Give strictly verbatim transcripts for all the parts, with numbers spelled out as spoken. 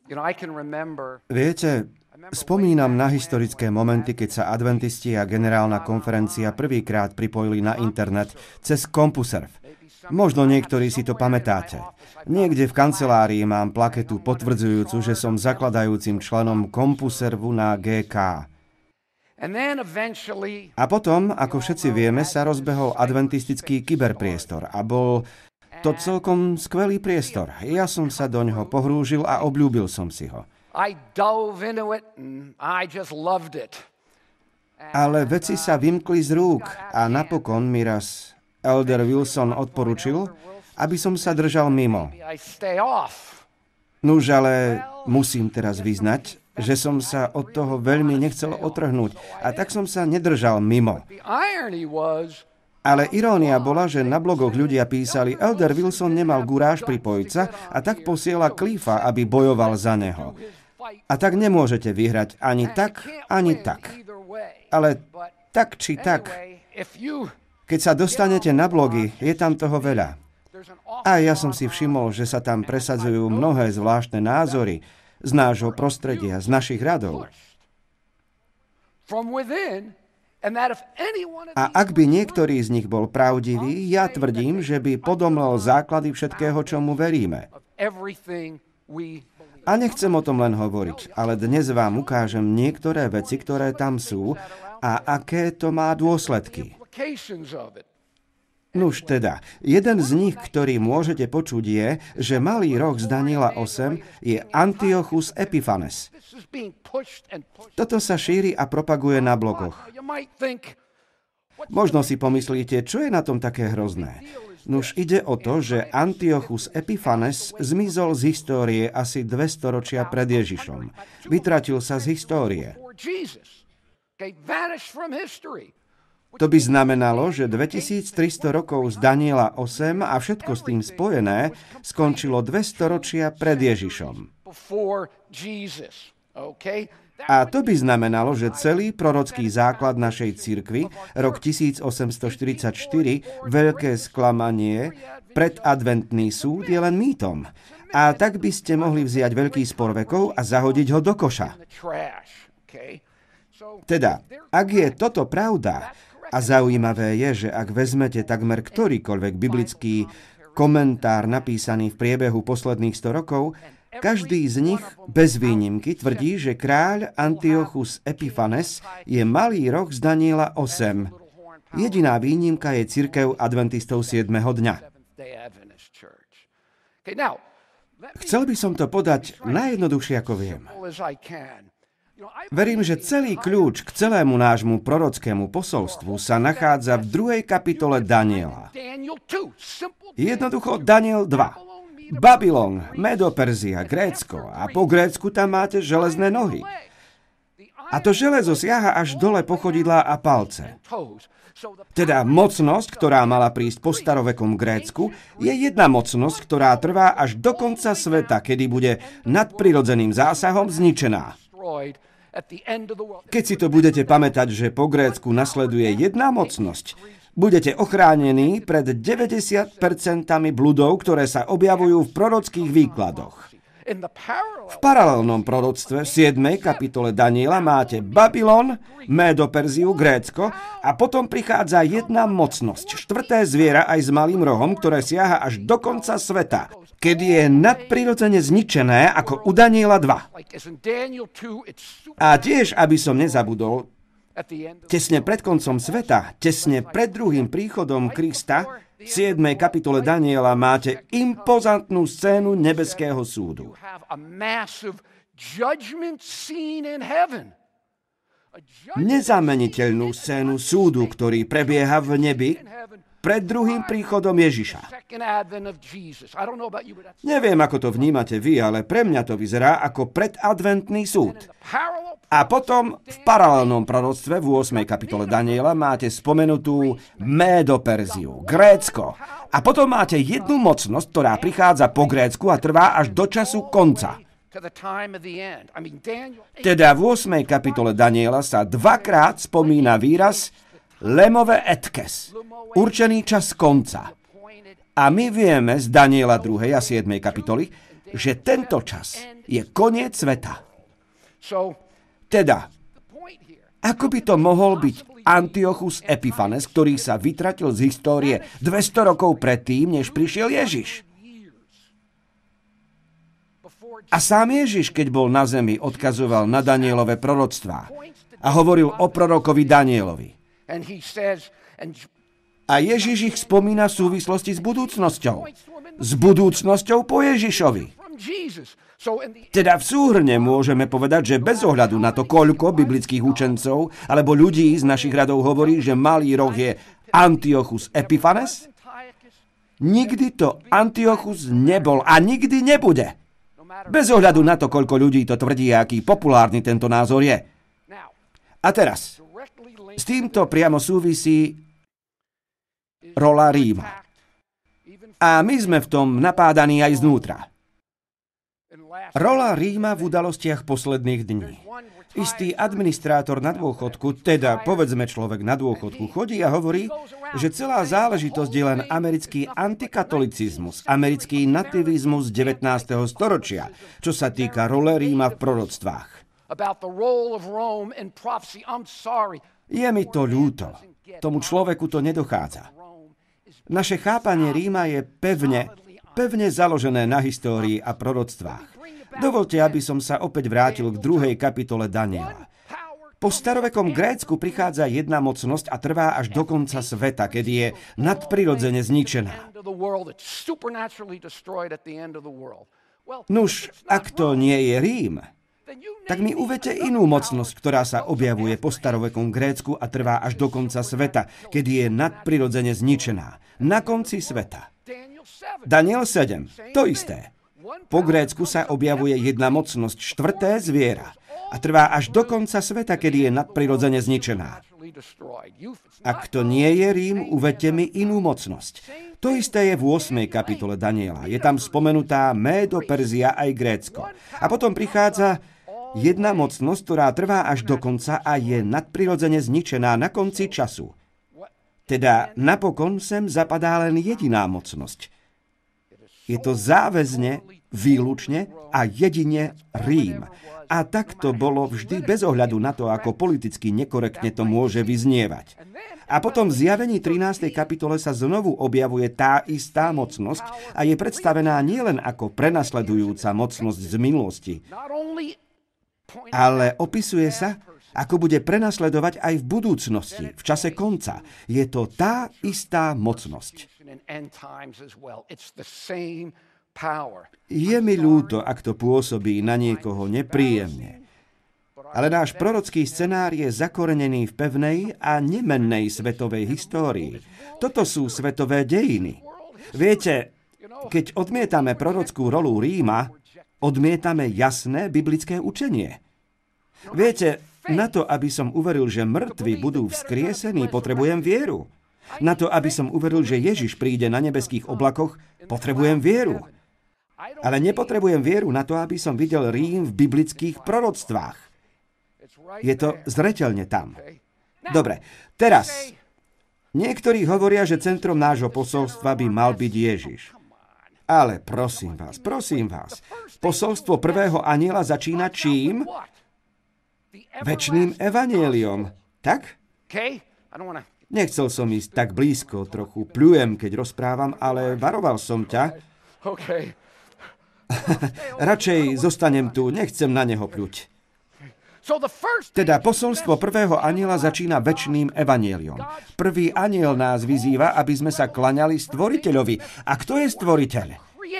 Viete, spomínam na historické momenty, keď sa adventisti a generálna konferencia prvýkrát pripojili na internet cez CompuServe. Možno niektorí si to pamätáte. Niekde v kancelárii mám plaketu potvrdzujúcu, že som zakladajúcim členom CompuServu na gé ká. A potom, ako všetci vieme, sa rozbehol adventistický kyberpriestor a bol to celkom skvelý priestor. Ja som sa do ňoho pohrúžil a obľúbil som si ho. Ale veci sa vymkli z rúk a napokon mi raz Elder Wilson odporučil, aby som sa držal mimo. Nuž, ale musím teraz vyznať, že som sa od toho veľmi nechcel otrhnúť a tak som sa nedržal mimo. Ale irónia bola, že na blogoch ľudia písali, Elder Wilson nemal guráž pripojiť sa a tak posiela Cliffa, aby bojoval za neho. A tak nemôžete vyhrať ani tak, ani tak. Ale tak či tak, keď sa dostanete na blogy, je tam toho veľa. A ja som si všimol, že sa tam presadzujú mnohé zvláštne názory z nášho prostredia, z našich radov. A ak by niektorý z nich bol pravdivý, ja tvrdím, že by podomlel základy všetkého, čomu veríme. A nechcem o tom len hovoriť, ale dnes vám ukážem niektoré veci, ktoré tam sú a aké to má dôsledky. Nuž teda, jeden z nich, ktorý môžete počuť je, že malý roh z Daniela osem je Antiochus Epiphanes. Toto sa šíri a propaguje na blogoch. Možno si pomyslíte, čo je na tom také hrozné. Nuž ide o to, že Antiochus Epiphanes zmizol z histórie asi dve storočia pred Ježišom. Vytratil sa z histórie. To by znamenalo, že dvetisíctristo rokov z Daniela osem a všetko s tým spojené skončilo dve storočia pred Ježišom. A to by znamenalo, že celý prorocký základ našej cirkvi, rok tisícosemstoštyridsaťštyri, veľké sklamanie, predadventný súd je len mýtom. A tak by ste mohli vziať veľký spor vekov a zahodiť ho do koša. Teda, ak je toto pravda, a zaujímavé je, že ak vezmete takmer ktorýkoľvek biblický komentár napísaný v priebehu posledných sto rokov, každý z nich bez výnimky tvrdí, že kráľ Antiochus Epiphanes je malý roh z Daniela osem. Jediná výnimka je cirkev adventistov siedmeho dňa. Chcel by som to podať najjednoduchšie, ako viem. Verím, že celý kľúč k celému nášmu prorockému posolstvu sa nachádza v druhej kapitole Daniela. Jednoducho Daniel dva. Babylon, Medo-Perzia, Grécko a po Grécku tam máte železné nohy. A to železo siaha až dole po chodidlá a palce. Teda mocnosť, ktorá mala prísť po starovekom Grécku, je jedna mocnosť, ktorá trvá až do konca sveta, kedy bude nadprirodzeným zásahom zničená. Keď si to budete pamätať, že po Grécku nasleduje jedna mocnosť, budete ochránení pred deväťdesiat percent bludov, ktoré sa objavujú v prorockých výkladoch. V paralelnom proroctve v siedmej kapitole Daniela máte Babylon, Médo-Perziu, Grécko a potom prichádza jedna mocnosť, štvrté zviera aj s malým rohom, ktoré siaha až do konca sveta, kedy je nadprirodzene zničené ako u Daniela dva. A tiež, aby som nezabudol, tesne pred koncom sveta, tesne pred druhým príchodom Krista, v siedmej kapitole Daniela máte impozantnú scénu nebeského súdu. Nezameniteľnú scénu súdu, ktorý prebieha v nebi pred druhým príchodom Ježiša. Neviem, ako to vnímate vy, ale pre mňa to vyzerá ako predadventný súd. A potom v paralelnom proroctve v ôsmej kapitole Daniela máte spomenutú Médo-Perziu, Grécko. A potom máte jednu mocnosť, ktorá prichádza po Grécku a trvá až do času konca. Teda v ôsmej kapitole Daniela sa dvakrát spomína výraz Lemove etkes, určený čas konca. A my vieme z Daniela druhej a siedmej kapitoly, že tento čas je koniec sveta. Teda, ako by to mohol byť Antiochus Epiphanes, ktorý sa vytratil z histórie dvesto rokov predtým, než prišiel Ježiš? A sám Ježiš, keď bol na zemi, odkazoval na Danielove proroctvá a hovoril o prorokovi Danielovi. A Ježiš ich spomína v súvislosti s budúcnosťou. S budúcnosťou po Ježišovi. Teda v súhrne môžeme povedať, že bez ohľadu na to, koľko biblických učencov alebo ľudí z našich radov hovorí, že malý roh je Antiochus Epiphanes, nikdy to Antiochus nebol a nikdy nebude. Bez ohľadu na to, koľko ľudí to tvrdí, aký populárny tento názor je. A teraz, s týmto priamo súvisí rola Ríma. A my sme v tom napádaní aj znútra. Rola Ríma v udalostiach posledných dní. Istý administrátor na dôchodku, teda povedzme človek na dôchodku, chodí a hovorí, že celá záležitosť je len americký antikatolicizmus, americký nativizmus devätnásteho storočia, čo sa týka role Ríma v proroctvách. Je mi to ľúto. Tomu človeku to nedochádza. Naše chápanie Ríma je pevne, pevne založené na histórii a proroctvách. Dovolte, aby som sa opäť vrátil k druhej kapitole Daniela. Po starovekom Grécku prichádza jedna mocnosť a trvá až do konca sveta, kedy je nadprirodzene zničená. Nuž, ak to nie je Rím, tak mi uvedte inú mocnosť, ktorá sa objavuje po starovekom Grécku a trvá až do konca sveta, kedy je nadprirodzene zničená. Na konci sveta. Daniel sedem, to isté. Po Grécku sa objavuje jedna mocnosť, štvrté zviera. A trvá až do konca sveta, kedy je nadprirodzene zničená. Ak to nie je Rím, uvedte mi inú mocnosť. To isté je v ôsmej kapitole Daniela. Je tam spomenutá Médo, Perzia aj Grécko. A potom prichádza jedna mocnosť, ktorá trvá až do konca a je nadprirodzene zničená na konci času. Teda napokon sem zapadá len jediná mocnosť. Je to záväzne, výlučne a jedine Rím. A tak to bolo vždy bez ohľadu na to, ako politicky nekorektne to môže vyznievať. A potom v Zjavení trinástej kapitole sa znovu objavuje tá istá mocnosť a je predstavená nielen ako prenasledujúca mocnosť z minulosti, ale opisuje sa, ako bude prenasledovať aj v budúcnosti, v čase konca. Je to tá istá mocnosť. Je mi ľúto, ak to pôsobí na niekoho nepríjemne. Ale náš prorocký scenár je zakorenený v pevnej a nemennej svetovej histórii. Toto sú svetové dejiny. Viete, keď odmietame prorockú rolu Ríma, odmietame jasné biblické učenie. Viete, na to, aby som uveril, že mŕtvi budú vzkriesení, potrebujem vieru. Na to, aby som uveril, že Ježiš príde na nebeských oblakoch, potrebujem vieru. Ale nepotrebujem vieru na to, aby som videl Rím v biblických proroctvách. Je to zreteľne tam. Dobre, teraz. Niektorí hovoria, že centrom nášho posolstva by mal byť Ježiš. Ale prosím vás, prosím vás, posolstvo prvého anjela začína čím? Večným evanjeliom. Tak? Nechcel som ísť tak blízko, trochu pľujem, keď rozprávam, ale varoval som ťa. Radšej zostanem tu, nechcem na neho pľuť. Teda posolstvo prvého anjela začína večným evanjeliom. Prvý anjel nás vyzýva, aby sme sa klaňali stvoriteľovi. A kto je stvoriteľ?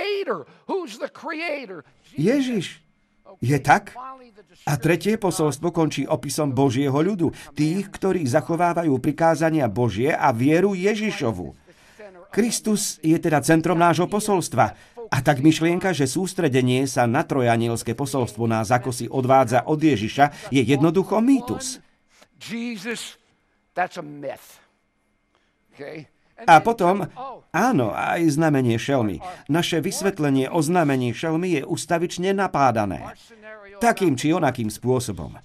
Ježiš. Je tak? A tretie posolstvo končí opisom Božieho ľudu, tých, ktorí zachovávajú prikázania Božie a vieru Ježišovu. Kristus je teda centrom nášho posolstva. A tak myšlienka, že sústredenie sa na trojanielské posolstvo nás ako si odvádza od Ježiša, je jednoducho mýtus. A potom, áno, aj znamenie šelmy. Naše vysvetlenie o znamení šelmy je ustavične napádané. Takým či onakým spôsobom.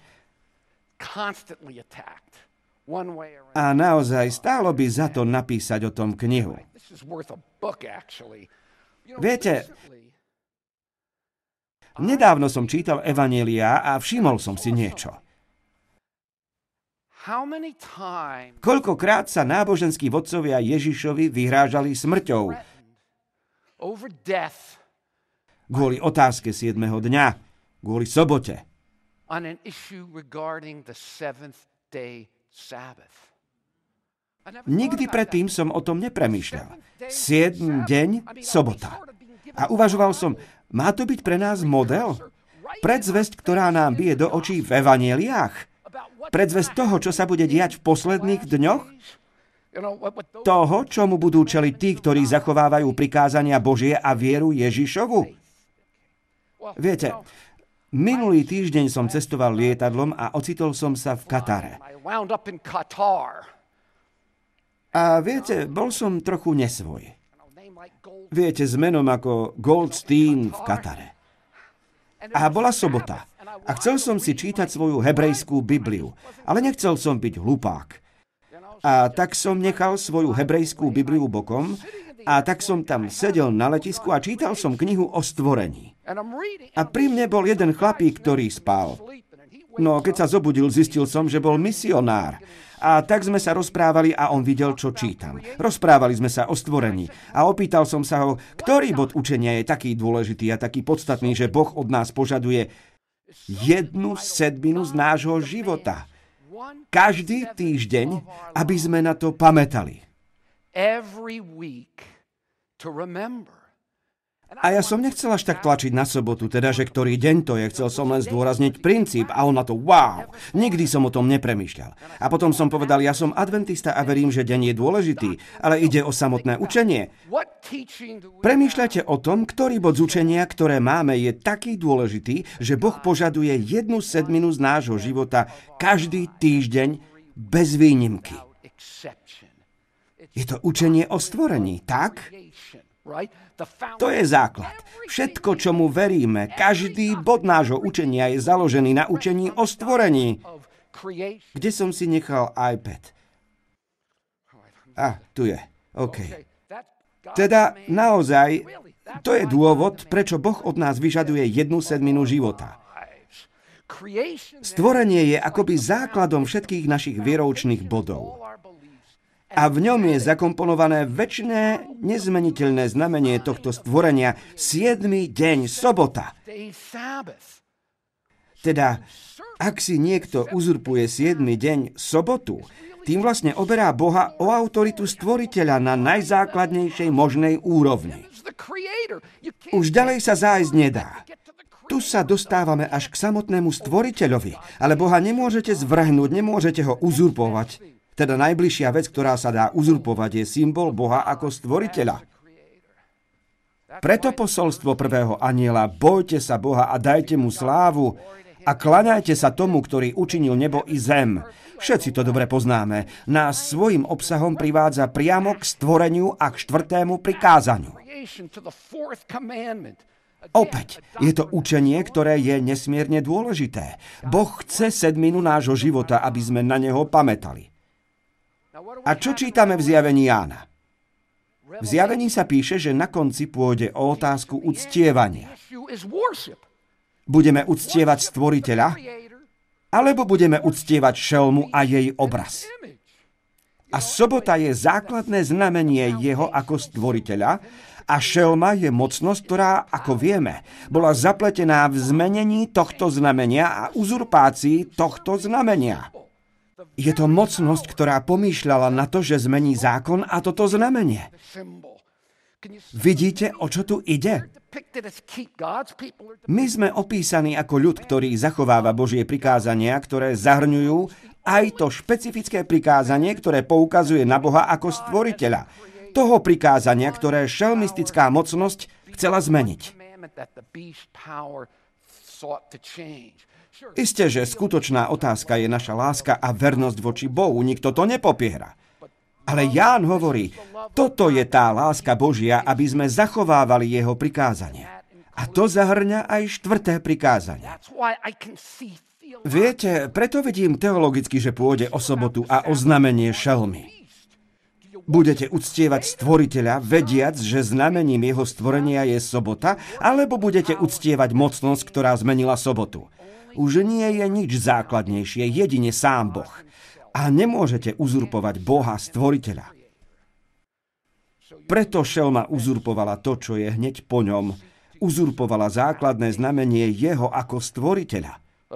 A naozaj stálo by za to napísať o tom knihu. Viete, Nedávno som čítal evanjeliá a všimol som si niečo. Koľkokrát sa náboženskí vodcovia Ježišovi vyhrážali smrťou kvôli otázke siedmeho dňa, kvôli sobote. Nikdy predtým som o tom nepremýšľal. Siedmy deň, sobota. A uvažoval som, má to byť pre nás model? Predzvesť, ktorá nám bije do očí v evanjeliách? Predzvesť toho, čo sa bude diať v posledných dňoch? Toho, čomu budú čeliť tí, ktorí zachovávajú prikázania Božie a vieru Ježišovu? Viete, minulý týždeň som cestoval lietadlom a ocitol som sa v Katare. A viete, bol som trochu nesvoj. Viete, s menom ako Goldstein v Katare. A bola sobota. A chcel som si čítať svoju hebrejskú Bibliu. Ale nechcel som byť hlupák. A tak som nechal svoju hebrejskú Bibliu bokom a tak som tam sedel na letisku a čítal som knihu o stvorení. A pri mne bol jeden chlapík, ktorý spal. No, keď sa zobudil, zistil som, že bol misionár. A tak sme sa rozprávali a on videl, čo čítam. Rozprávali sme sa o stvorení. A opýtal som sa ho, ktorý bod učenia je taký dôležitý a taký podstatný, že Boh od nás požaduje jednu sedminu z nášho života. Každý týždeň, aby sme na to pamätali. A ja som nechcel až tak tlačiť na sobotu, teda, že ktorý deň to je. Chcel som len zdôrazniť princíp a on na to, wow, nikdy som o tom nepremýšľal. A potom som povedal, ja som adventista a verím, že deň je dôležitý, ale ide o samotné učenie. Premýšľajte o tom, ktorý bod z učenia, ktoré máme, je taký dôležitý, že Boh požaduje jednu sedminu z nášho života každý týždeň bez výnimky. Je to učenie o stvorení, tak? To je základ. Všetko, čomu veríme, každý bod nášho učenia je založený na učení o stvorení. Kde som si nechal iPad? A, tu je. OK. Teda naozaj, to je dôvod, prečo Boh od nás vyžaduje jednu sedminu života. Stvorenie je akoby základom všetkých našich vieroučných bodov. A v ňom je zakomponované večné, nezmeniteľné znamenie tohto stvorenia, siedmy deň, sobota. Teda, ak si niekto uzurpuje siedmy deň, sobotu, tým vlastne oberá Boha o autoritu stvoriteľa na najzákladnejšej možnej úrovni. Už ďalej sa zájsť nedá. Tu sa dostávame až k samotnému stvoriteľovi, ale Boha nemôžete zvrhnúť, nemôžete ho uzurpovať. Teda najbližšia vec, ktorá sa dá uzurpovať, je symbol Boha ako stvoriteľa. Preto posolstvo prvého anjela, bojte sa Boha a dajte mu slávu a klaňajte sa tomu, ktorý učinil nebo i zem. Všetci to dobre poznáme. Nás svojim obsahom privádza priamo k stvoreniu a k štvrtému prikázaniu. Opäť, je to učenie, ktoré je nesmierne dôležité. Boh chce sedminu nášho života, aby sme na neho pamätali. A čo čítame v zjavení Jána? V zjavení sa píše, že na konci pôjde o otázku uctievania. Budeme uctievať stvoriteľa, alebo budeme uctievať šelmu a jej obraz? A sobota je základné znamenie jeho ako stvoriteľa a šelma je mocnosť, ktorá, ako vieme, bola zapletená v zmenení tohto znamenia a uzurpácii tohto znamenia. Je to mocnosť, ktorá pomýšľala na to, že zmení zákon a toto znamenie. Vidíte, o čo tu ide? My sme opísaní ako ľud, ktorý zachováva Božie prikázania, ktoré zahrňujú aj to špecifické prikázanie, ktoré poukazuje na Boha ako stvoriteľa. Toho prikázania, ktoré šelmistická mocnosť chcela zmeniť. Isté, že skutočná otázka je naša láska a vernosť voči Bohu. Nikto to nepopiera. Ale Ján hovorí, toto je tá láska Božia, aby sme zachovávali jeho prikázania. A to zahrňa aj štvrté prikázanie. Viete, preto vidím teologicky, že pôjde o sobotu a o znamenie šelmy. Budete uctievať stvoriteľa, vediac, že znamením jeho stvorenia je sobota, alebo budete uctievať mocnosť, ktorá zmenila sobotu? Už nie je nič základnejšie, jedine sám Boh. A nemôžete uzurpovať Boha stvoriteľa. Preto šelma uzurpovala to, čo je hneď po ňom. Uzurpovala základné znamenie jeho ako stvoriteľa.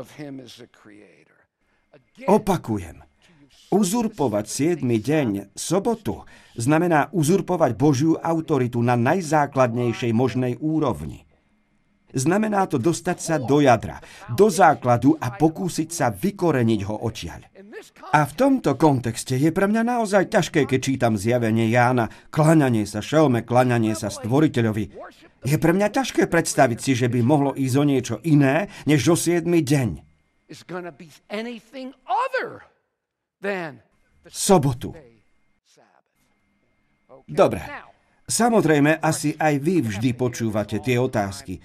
Opakujem. Uzurpovať siedmy deň, sobotu, znamená uzurpovať Božiu autoritu na najzákladnejšej možnej úrovni. Znamená to dostať sa do jadra, do základu a pokúsiť sa vykoreniť ho odtiaľ. A v tomto kontexte je pre mňa naozaj ťažké, keď čítam zjavenie Jána, klaňanie sa šelme, klaňanie sa stvoriteľovi. Je pre mňa ťažké predstaviť si, že by mohlo ísť o niečo iné, než o siedmy deň. Sobotu. Dobre. Samozrejme, asi aj vy vždy počúvate tie otázky.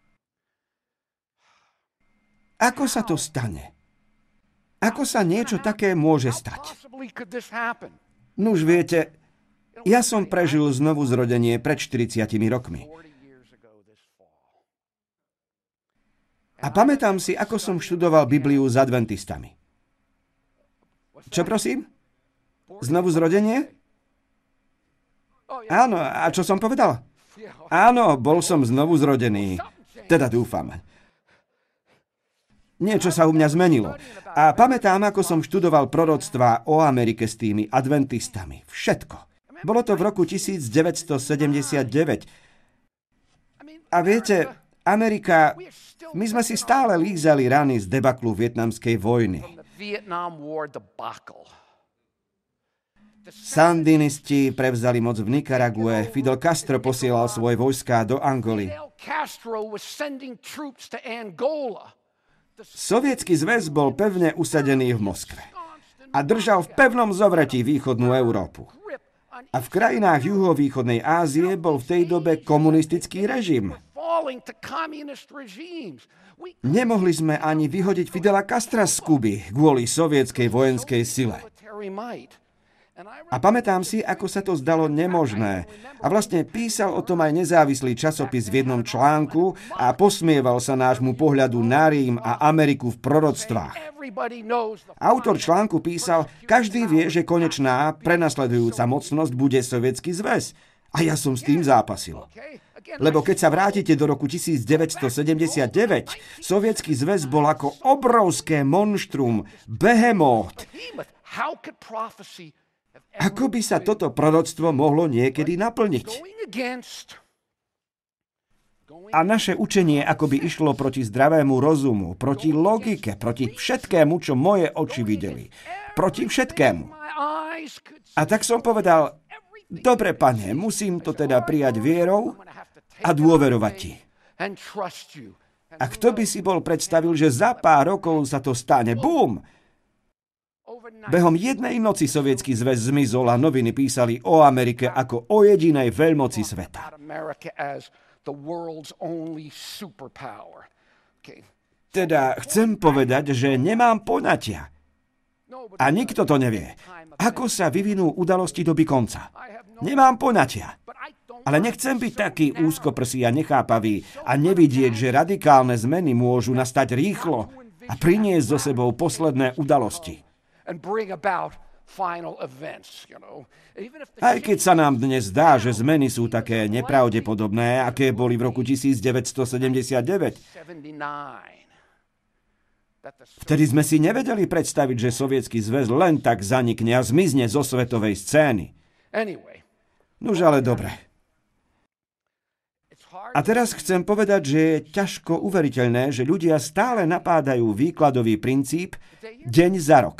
Ako sa to stane? Ako sa niečo také môže stať? Nuž viete, ja som prežil znovu zrodenie pred štyridsiatimi rokmi. A pamätám si, ako som študoval Bibliu s adventistami. Čo prosím? Znovu zrodenie? Áno, a čo som povedal? Áno, bol som znovu zrodený. Teda dúfam. Niečo sa u mňa zmenilo. A pamätám, ako som študoval proroctvá o Amerike s tými adventistami. Všetko. Bolo to v roku devätnásťsedemdesiatdeväť. A viete, Amerika, my sme si stále lízali rany z debaklu vietnamskej vojny. Sandinisti prevzali moc v Nikarague, Fidel Castro posielal svoje vojská do Angoly. Sovietsky zväz bol pevne usadený v Moskve a držal v pevnom zovretí východnú Európu. A v krajinách juhovýchodnej Ázie bol v tej dobe komunistický režim. Nemohli sme ani vyhodiť Fidela Castra z Kuby kvôli sovietskej vojenskej sile. A pamätám si, ako sa to zdalo nemožné. A vlastne písal o tom aj nezávislý časopis v jednom článku a posmieval sa nášmu pohľadu na Rím a Ameriku v proroctvách. Autor článku písal, každý vie, že konečná prenasledujúca mocnosť bude Sovietsky zväz. A ja som s tým zápasil. Lebo keď sa vrátite do roku devätnásťsedemdesiatdeväť, Sovietsky zväz bol ako obrovské monštrum, behemót. Ako by sa toto proroctvo mohlo niekedy naplniť? A naše učenie akoby išlo proti zdravému rozumu, proti logike, proti všetkému, čo moje oči videli. Proti všetkému. A tak som povedal, dobre, pane, musím to teda prijať vierou a dôverovať ti. A kto by si bol predstavil, že za pár rokov sa to stane? Bum! Behom jednej noci Sovietsky zväz zmizol a noviny písali o Amerike ako o jedinej veľmoci sveta. Teda chcem povedať, že nemám poňatia. A nikto to nevie. Ako sa vyvinú udalosti doby konca? Nemám poňatia. Ale nechcem byť taký úzkoprsý a nechápavý a nevidieť, že radikálne zmeny môžu nastať rýchlo a priniesť so sebou posledné udalosti. Aj keď sa nám dnes zdá, že zmeny sú také nepravdepodobné, aké boli v roku devätnásťsedemdesiatdeväť. Vtedy sme si nevedeli predstaviť, že Sovietsky zväz len tak zanikne a zmizne zo svetovej scény. Nuž ale dobre. A teraz chcem povedať, že je ťažko uveriteľné, že ľudia stále napádajú výkladový princíp deň za rok.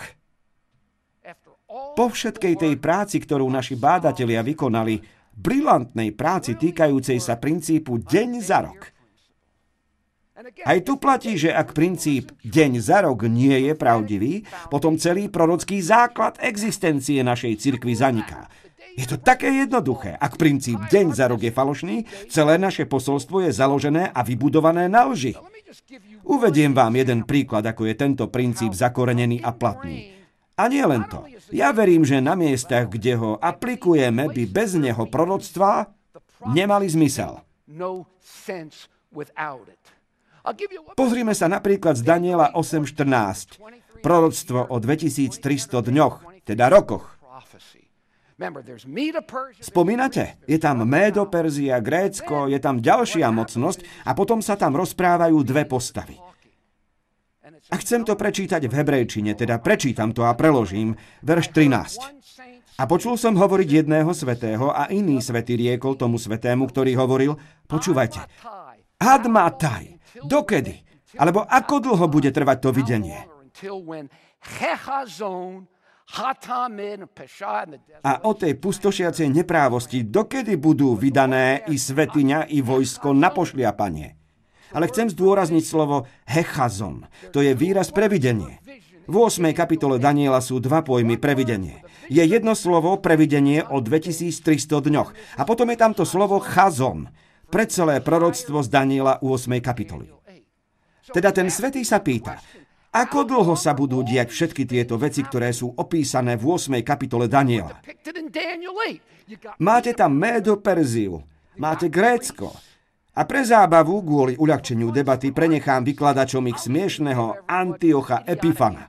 Po všetkej tej práci, ktorú naši bádatelia vykonali, brilantnej práci týkajúcej sa princípu deň za rok. Aj tu platí, že ak princíp deň za rok nie je pravdivý, potom celý prorocký základ existencie našej cirkvi zaniká. Je to také jednoduché. Ak princíp deň za rok je falošný, celé naše posolstvo je založené a vybudované na lži. Uvediem vám jeden príklad, ako je tento princíp zakorenený a platný. A nie len to. Ja verím, že na miestach, kde ho aplikujeme, by bez neho proroctvá nemali zmysel. Pozrime sa napríklad z Daniela osem štrnásť. Proroctvo o dvetisíctristo dňoch, teda rokoch. Spomínate? Je tam Médo, Perzia, Grécko, je tam ďalšia mocnosť a potom sa tam rozprávajú dve postavy. A chcem to prečítať v hebrejčine, teda prečítam to a preložím, verš trinásť. A počul som hovoriť jedného svätého a iný svätý riekol tomu svätému, ktorý hovoril, počúvajte, ad matai, dokedy? Alebo ako dlho bude trvať to videnie? A o tej pustošiacej neprávosti, dokedy budú vydané i svätyňa, i vojsko na pošliapanie. Ale chcem zdôrazniť slovo hechazon. To je výraz previdenie. V ôsmej kapitole Daniela sú dva pojmy previdenie. Je jedno slovo previdenie o dvetisíctristo dňoch. A potom je tamto slovo chazon. Pre celé proroctvo z Daniela ôsmej kapitoly. Teda ten svätý sa pýta, ako dlho sa budú diať všetky tieto veci, ktoré sú opísané v ôsmej kapitole Daniela? Máte tam Médo Perziu, máte Grécko. A pre zábavu, kvôli uľahčeniu debaty, prenechám vykladačom ich smiešného Antiocha Epifana.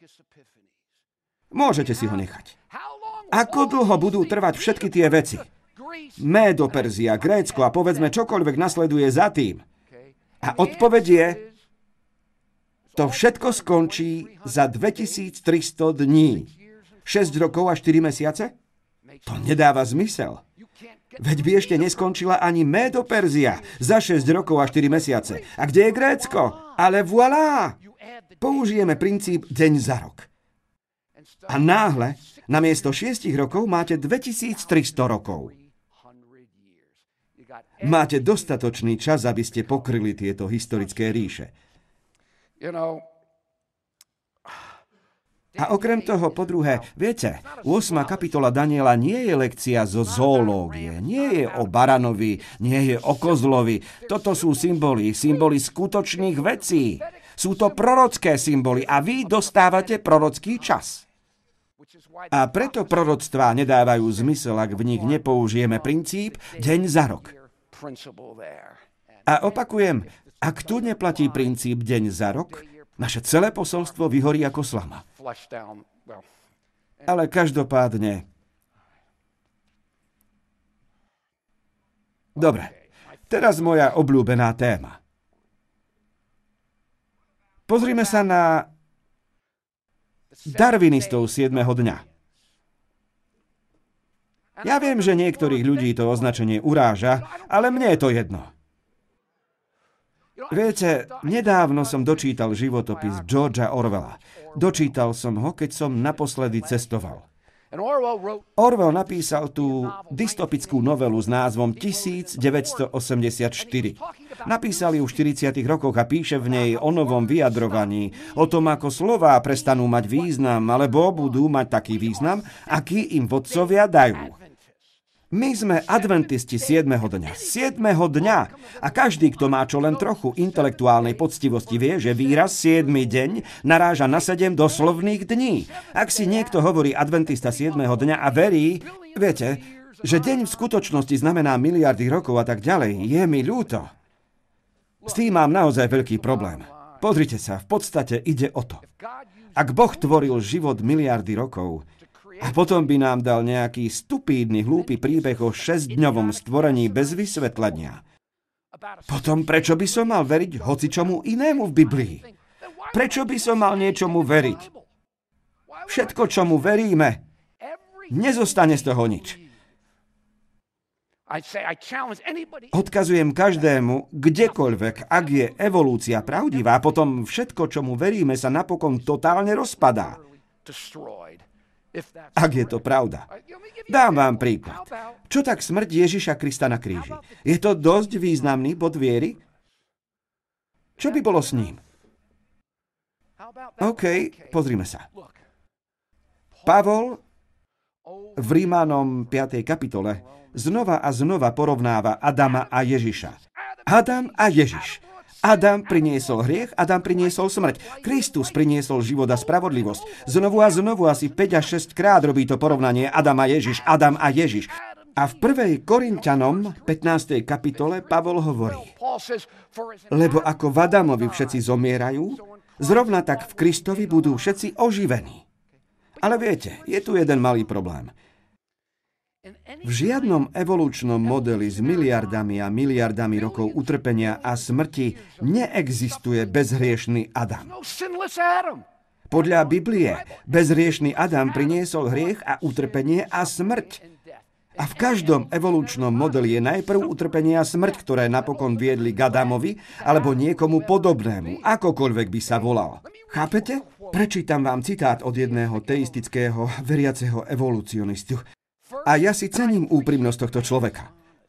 Môžete si ho nechať. Ako dlho budú trvať všetky tie veci? Médo Perzia, Grécko a povedzme čokoľvek nasleduje za tým. A odpoveď je, to všetko skončí za dvetisíctristo dní. šesť rokov a štyri mesiace? To nedáva zmysel. Veď by ešte neskončila ani Médo Perzia za šesť rokov a štyri mesiace. A kde je Grécko? Ale voilà! Použijeme princíp deň za rok. A náhle, namiesto šiestich rokov, máte dvetisíctristo rokov. Máte dostatočný čas, aby ste pokryli tieto historické ríše. A okrem toho, po druhé, viete, ôsma kapitola Daniela nie je lekcia zo zoológie, nie je o baranovi, nie je o kozlovi. Toto sú symboly, symboly skutočných vecí. Sú to prorocké symboly a vy dostávate prorocký čas. A preto proroctvá nedávajú zmysel, ak v nich nepoužijeme princíp deň za rok. A opakujem, ak tu neplatí princíp deň za rok, naše celé posolstvo vyhorí ako slama. Ale každopádne... Dobre, teraz moja obľúbená téma. Pozrime sa na darwinistov siedmeho dňa. Ja viem, že niektorých ľudí to označenie uráža, ale mne je to jedno. Viete, nedávno som dočítal životopis Georgea Orwella. Dočítal som ho, keď som naposledy cestoval. Orwell napísal tú dystopickú novelu s názvom devätnásťstoosemdesiatštyri. Napísal ju v štyridsiatych rokoch a píše v nej o novom vyjadrovaní, o tom, ako slová prestanú mať význam, alebo budú mať taký význam, aký im vodcovia dajú. My sme adventisti siedmeho dňa. siedmeho dňa. A každý, kto má čo len trochu intelektuálnej poctivosti, vie, že výraz siedmy deň naráža na sedem doslovných dní. Ak si niekto hovorí adventista siedmeho dňa a verí, viete, že deň v skutočnosti znamená miliardy rokov a tak ďalej, je mi ľúto. S tým mám naozaj veľký problém. Pozrite sa, v podstate ide o to. Ak Boh tvoril život miliardy rokov, a potom by nám dal nejaký stupídny, hlúpy príbeh o šesťdňovom stvorení bez vysvetlenia. Potom prečo by som mal veriť hocičomu inému v Biblii? Prečo by som mal niečomu veriť? Všetko, čomu veríme, nezostane z toho nič. Odkazujem každému, kdekoľvek, ak je evolúcia pravdivá, potom všetko, čomu veríme, sa napokon totálne rozpadá. Ak je to pravda. Dám vám príklad. Čo tak smrť Ježiša Krista na kríži? Je to dosť významný bod viery? Čo by bolo s ním? OK, pozrime sa. Pavol v Rímanom piatej kapitole znova a znova porovnáva Adama a Ježiša. Adam a Ježiš. Adam priniesol hriech, Adam priniesol smrť. Kristus priniesol život a spravodlivosť. Znovu a znovu asi päť až šesť krát robí to porovnanie Adam a Ježiš, Adam a Ježiš. A v prvej Korinťanom pätnástej kapitole Pavol hovorí: lebo ako v Adamovi všetci zomierajú, zrovna tak v Kristovi budú všetci oživení. Ale viete, je tu jeden malý problém. V žiadnom evolučnom modeli s miliardami a miliardami rokov utrpenia a smrti neexistuje bezhriešny Adam. Podľa Biblie bezhriešny Adam priniesol hriech a utrpenie a smrť. A v každom evolučnom modeli je najprv utrpenie a smrť, ktoré napokon viedli k Adamovi alebo niekomu podobnému, akokoľvek by sa volal. Chápete? Prečítam vám citát od jedného teistického veriaceho evolucionistu. A ja si cením úprimnosť tohto človeka.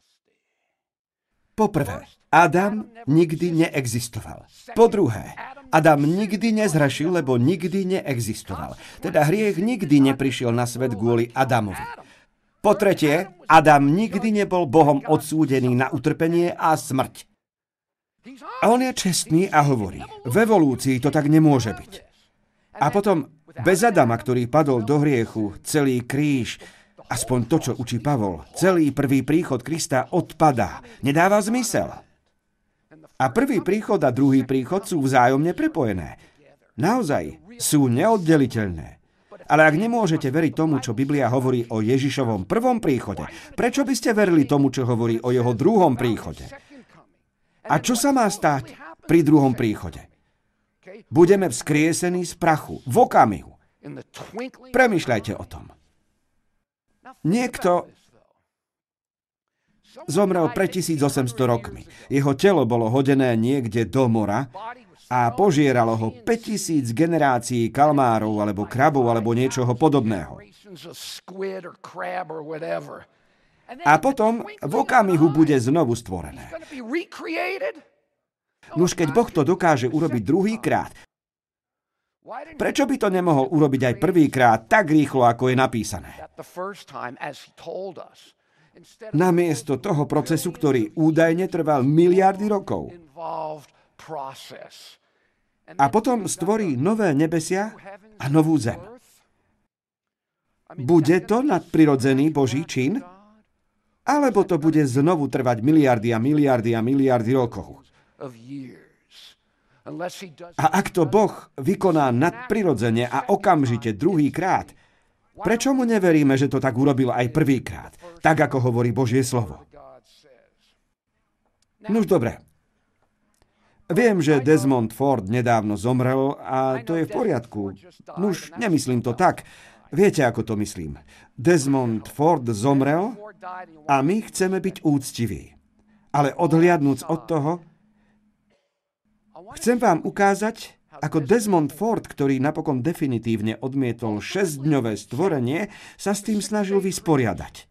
Poprvé, Adam nikdy neexistoval. Po druhé, Adam nikdy nezhrešil, lebo nikdy neexistoval. Teda hriech nikdy neprišiel na svet kvôli Adamovi. Po tretie, Adam nikdy nebol Bohom odsúdený na utrpenie a smrť. A on je čestný a hovorí, v evolúcii to tak nemôže byť. A potom, bez Adama, ktorý padol do hriechu, celý kríž, aspoň to, čo učí Pavol, celý prvý príchod Krista odpadá. Nedáva zmysel. A prvý príchod a druhý príchod sú vzájomne prepojené. Naozaj sú neoddeliteľné. Ale ak nemôžete veriť tomu, čo Biblia hovorí o Ježišovom prvom príchode, prečo by ste verili tomu, čo hovorí o jeho druhom príchode? A čo sa má stať pri druhom príchode? Budeme vzkriesení z prachu, v okamihu. Premýšľajte o tom. Niekto zomrel pred tisícosemsto rokmi. Jeho telo bolo hodené niekde do mora a požieralo ho päťtisíc generácií kalmárov alebo krabov alebo niečoho podobného. A potom v okamihu bude znovu stvorené. Nuž keď Boh to dokáže urobiť druhýkrát, prečo by to nemohol urobiť aj prvýkrát tak rýchlo, ako je napísané? Namiesto toho procesu, ktorý údajne trval miliardy rokov. A potom stvorí nové nebesia a novú zem. Bude to nadprirodzený Boží čin? Alebo to bude znovu trvať miliardy a miliardy a miliardy rokov? A ak to Boh vykoná nadprirodzene a okamžite druhýkrát, prečo mu neveríme, že to tak urobil aj prvýkrát, tak ako hovorí Božie slovo? Nuž dobre. Viem, že Desmond Ford nedávno zomrel a to je v poriadku. Nuž, nemyslím to tak. Viete, ako to myslím. Desmond Ford zomrel a my chceme byť úctiví. Ale odhliadnúc od toho, chcem vám ukázať, ako Desmond Ford, ktorý napokon definitívne odmietol šesťdňové stvorenie, sa s tým snažil vysporiadať.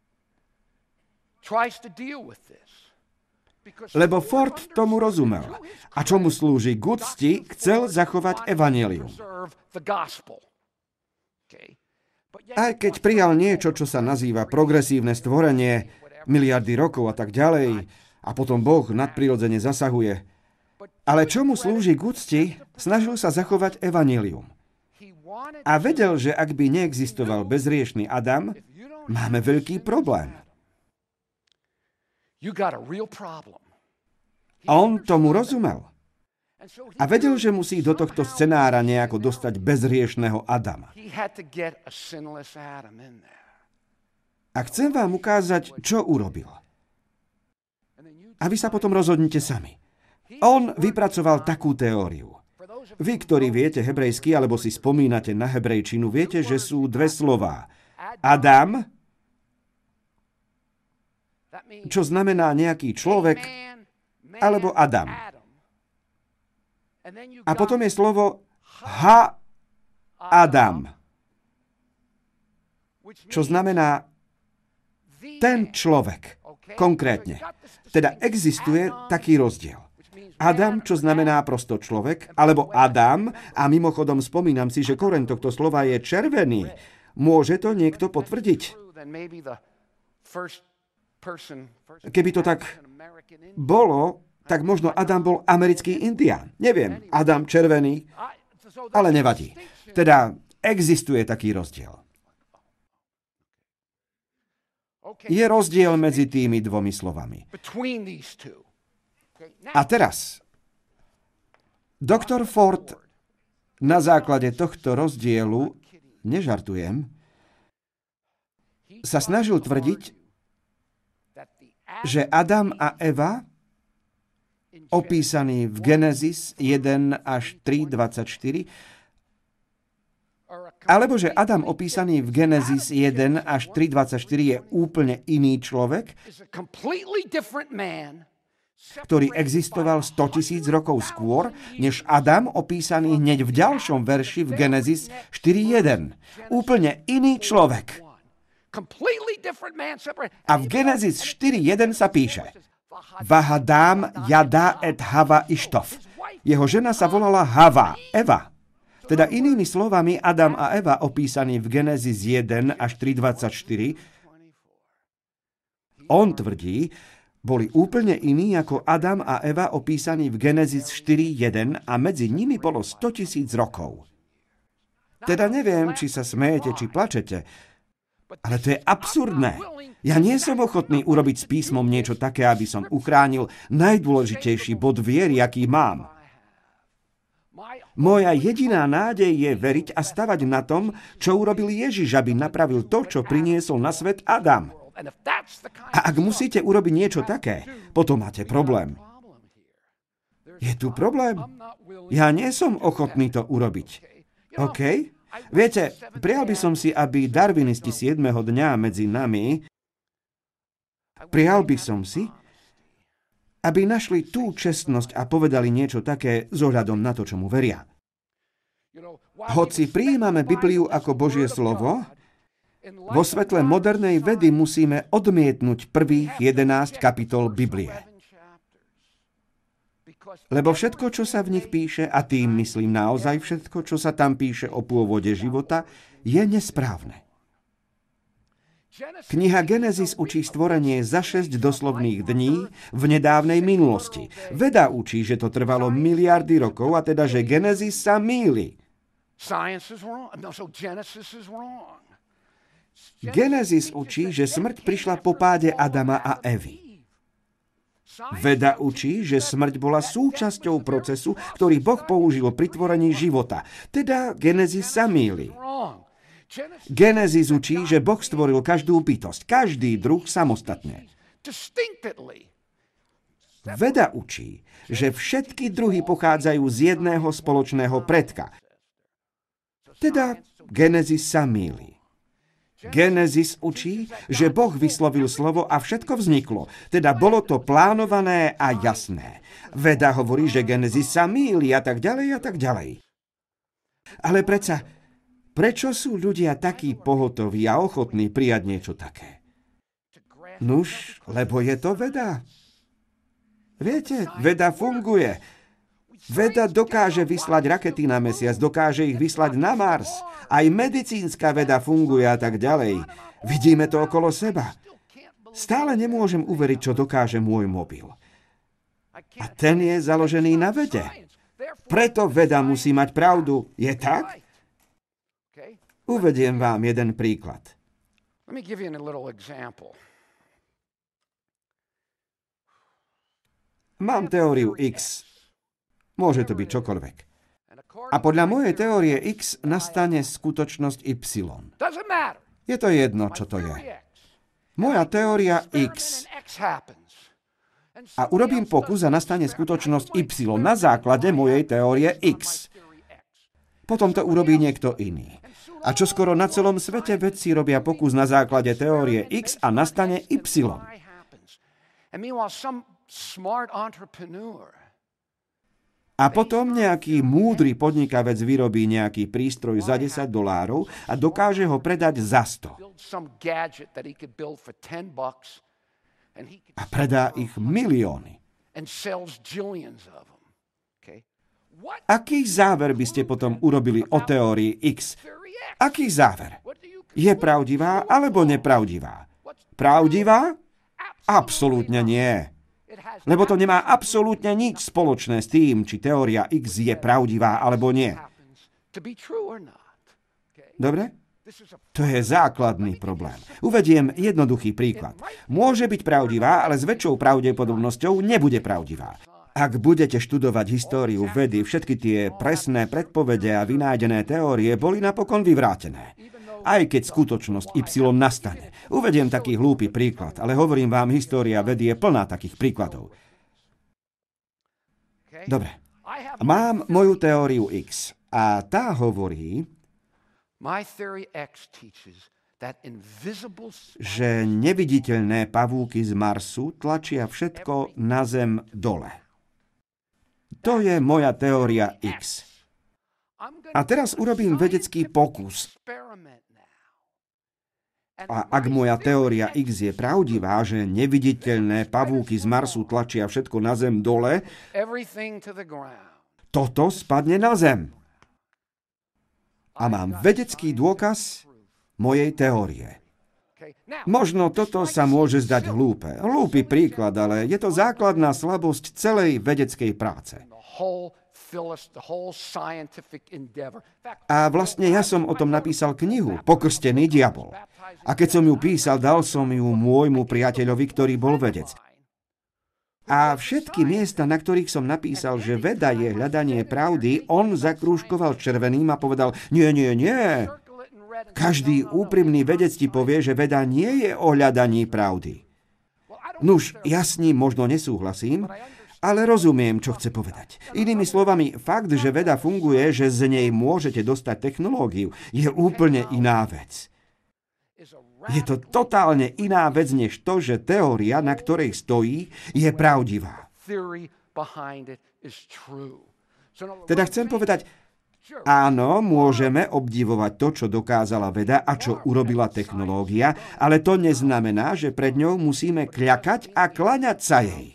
Lebo Ford tomu rozumel. A čomu slúži k úcti, chcel zachovať evanjelium. Aj keď prijal niečo, čo sa nazýva progresívne stvorenie, miliardy rokov a tak ďalej, a potom Boh nadprirodzene zasahuje, ale čomu slúži k úcti, snažil sa zachovať evanjelium. A vedel, že ak by neexistoval bezhriešny Adam, máme veľký problém. A on tomu rozumel. A vedel, že musí do tohto scenára nejako dostať bezhriešného Adama. A chcem vám ukázať, čo urobil. A vy sa potom rozhodnite sami. On vypracoval takú teóriu. Vy, ktorí viete hebrejsky, alebo si spomínate na hebrejčinu, viete, že sú dve slová. Adam, čo znamená nejaký človek, alebo Adam. A potom je slovo ha-Adam, čo znamená ten človek, konkrétne. Teda existuje taký rozdiel. Adam, čo znamená prosto človek, alebo Adam, a mimochodom spomínam si, že koreň tohto slova je červený. Môže to niekto potvrdiť? Keby to tak bolo, tak možno Adam bol americký indián. Neviem, Adam červený, ale nevadí. Teda existuje taký rozdiel. Je rozdiel medzi tými dvomi slovami. A teraz, doktor Ford na základe tohto rozdielu, nežartujem, sa snažil tvrdiť, že Adam a Eva, opísaní v Genesis jeden až tri dvadsaťštyri, alebo že Adam opísaný v Genesis jeden až tri dvadsaťštyri je úplne iný človek, ktorý existoval stotisíc rokov skôr, než Adam opísaný hneď v ďalšom verši v Genesis štyri jeden. Úplne iný človek. A v Genesis štyri jeden sa píše: Vahadám jada et Hava Ištov. Jeho žena sa volala Hava, Eva. Teda inými slovami, Adam a Eva opísaní v Genesis jeden až tri dvadsaťštyri, on tvrdí, boli úplne iní ako Adam a Eva opísaní v Genesis štyri jeden a medzi nimi bolo stotisíc rokov. Teda neviem, či sa smejete, či plačete, ale to je absurdné. Ja nie som ochotný urobiť s písmom niečo také, aby som uchránil najdôležitejší bod viery, aký mám. Moja jediná nádej je veriť a stavať na tom, čo urobil Ježiš, aby napravil to, čo priniesol na svet Adam. A ak musíte urobiť niečo také, potom máte problém. Je tu problém? Ja nie som ochotný to urobiť. OK? Viete, prijal by som si, aby darwinisti siedmeho dňa medzi nami, prijal by som si, aby našli tú čestnosť a povedali niečo také s ohľadom na to, čomu veria. Hoci prijímame Bibliu ako Božie slovo, vo svetle modernej vedy musíme odmietnúť prvých jedenásť kapitol Biblie. Lebo všetko, čo sa v nich píše, a tým myslím naozaj všetko, čo sa tam píše o pôvode života, je nesprávne. Kniha Genesis učí stvorenie za šesť doslovných dní v nedávnej minulosti. Veda učí, že to trvalo miliardy rokov, a teda, že Genesis sa mýli. Genesis učí, že smrť prišla po páde Adama a Evy. Veda učí, že smrť bola súčasťou procesu, ktorý Boh použil pri tvorení života. Teda Genesis sa mýli. Genesis učí, že Boh stvoril každú bytosť, každý druh samostatne. Veda učí, že všetky druhy pochádzajú z jedného spoločného predka. Teda Genesis sa mýli. Genesis učí, že Boh vyslovil slovo a všetko vzniklo. Teda bolo to plánované a jasné. Veda hovorí, že Genesis sa mýli a tak ďalej a tak ďalej. Ale predsa, prečo sú ľudia takí pohotoví a ochotní prijať niečo také? Nuž, lebo je to veda. Viete, veda funguje. Veda dokáže vyslať rakety na mesiac, dokáže ich vyslať na Mars. Aj medicínska veda funguje a tak ďalej. Vidíme to okolo seba. Stále nemôžem uveriť, čo dokáže môj mobil. A ten je založený na vede. Preto veda musí mať pravdu. Je tak? Uvediem vám jeden príklad. Mám teóriu X. Môže to byť čokoľvek. A podľa mojej teórie X nastane skutočnosť Y. Je to jedno, čo to je. Moja teória X. A urobím pokus a nastane skutočnosť Y na základe mojej teórie X. Potom to urobí niekto iný. A čoskoro na celom svete vedci robia pokus na základe teórie X a nastane Y. A potom nejaký múdry podnikavec vyrobí nejaký prístroj za desať dolárov a dokáže ho predať za sto. A predá ich milióny. Aký záver by ste potom urobili o teórii X? Aký záver? Je pravdivá alebo nepravdivá? Pravdivá? Absolútne nie. Lebo to nemá absolútne nič spoločné s tým, či teória X je pravdivá alebo nie. Dobre? To je základný problém. Uvediem jednoduchý príklad. Môže byť pravdivá, ale s väčšou pravdepodobnosťou nebude pravdivá. Ak budete študovať históriu vedy, všetky tie presné predpovede a vynájdené teórie boli napokon vyvrátené. Aj keď skutočnosť Y nastane. Uvediem taký hlúpy príklad, ale hovorím vám, história vedy je plná takých príkladov. Dobre. Mám moju teóriu X a tá hovorí, že neviditeľné pavúky z Marsu tlačia všetko na Zem dole. To je moja teória X. A teraz urobím vedecký pokus. A ak moja teória X je pravdivá, že neviditeľné pavúky z Marsu tlačia všetko na Zem dole, toto spadne na Zem. A mám vedecký dôkaz mojej teórie. Možno toto sa môže zdať hlúpe. Hlúpy príklad, ale je to základná slabosť celej vedeckej práce. A vlastne ja som o tom napísal knihu Pokrstený diabol. A keď som ju písal, dal som ju môjmu priateľovi, ktorý bol vedec. A všetky miesta, na ktorých som napísal, že veda je hľadanie pravdy, on zakrúžkoval červeným a povedal, nie, nie, nie. Každý úprimný vedec ti povie, že veda nie je o hľadaní pravdy. Nuž, ja s ním možno nesúhlasím, ale rozumiem, čo chce povedať. Inými slovami, fakt, že veda funguje, že z nej môžete dostať technológiu, je úplne iná vec. Je to totálne iná vec, než to, že teória, na ktorej stojí, je pravdivá. Teda chcem povedať, áno, môžeme obdivovať to, čo dokázala veda a čo urobila technológia, ale to neznamená, že pred ňou musíme kľakať a klaňať sa jej.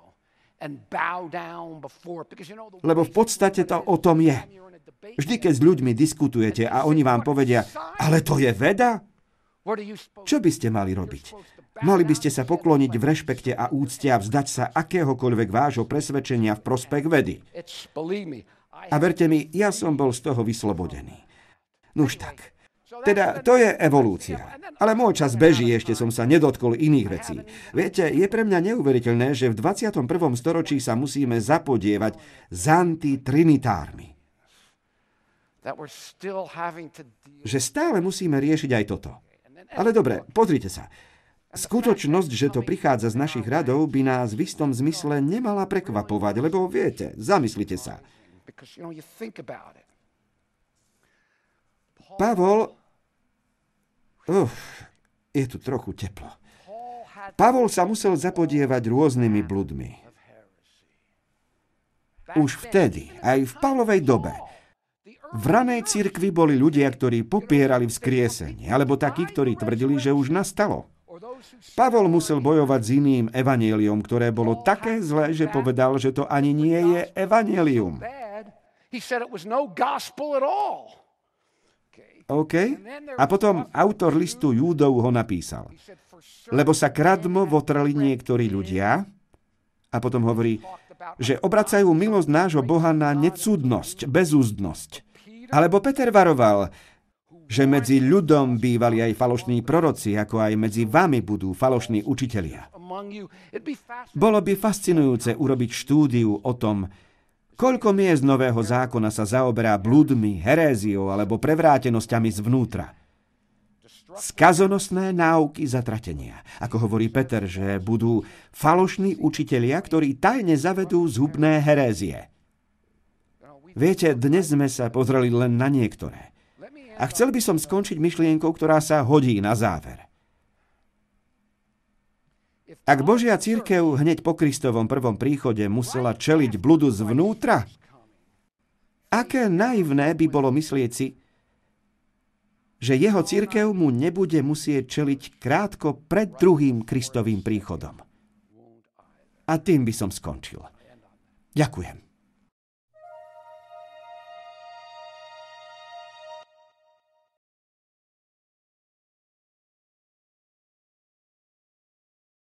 Lebo v podstate to o tom je. Vždy, keď s ľuďmi diskutujete a oni vám povedia, ale to je veda? Čo by ste mali robiť? Mali by ste sa pokloniť v rešpekte a úcte a vzdať sa akéhokoľvek vášho presvedčenia v prospech vedy. A verte mi, ja som bol z toho vyslobodený. Nuž tak. Teda, to je evolúcia. Ale môj čas beží, ešte som sa nedotkol iných vecí. Viete, je pre mňa neuveriteľné, že v dvadsiatom prvom storočí sa musíme zapodievať s antitrinitármi. Že stále musíme riešiť aj toto. Ale dobre, pozrite sa. Skutočnosť, že to prichádza z našich radov, by nás v istom zmysle nemala prekvapovať, lebo viete, zamyslite sa. Pavol... Uf, je tu trochu teplo. Pavol sa musel zapodievať rôznymi bludmi. Už vtedy, aj v Pavlovej dobe, v ranej cirkvi boli ľudia, ktorí popierali vzkriesenie, alebo takí, ktorí tvrdili, že už nastalo. Pavol musel bojovať s iným evanjeliom, ktoré bolo také zlé, že povedal, že to ani nie je evanjelium. OK? A potom autor listu Júdov ho napísal. Lebo sa kradmo votrali niektorí ľudia, a potom hovorí, že obracajú milosť nášho Boha na necudnosť, bezúzdnosť. Alebo Peter varoval, že medzi ľudom bývali aj falošní proroci, ako aj medzi vami budú falošní učitelia. Bolo by fascinujúce urobiť štúdiu o tom, koľko miest Nového zákona sa zaoberá blúdmi, heréziou alebo prevrátenosťami zvnútra. Skazonosné náuky zatratenia. Ako hovorí Peter, že budú falošní učitelia, ktorí tajne zavedú zhubné herézie. Viete, dnes sme sa pozreli len na niektoré. A chcel by som skončiť myšlienkou, ktorá sa hodí na záver. Ak Božia cirkev hneď po Kristovom prvom príchode musela čeliť bludu zvnútra, aké naivné by bolo myslieť si, že jeho cirkev mu nebude musieť čeliť krátko pred druhým Kristovým príchodom. A tým by som skončil. Ďakujem.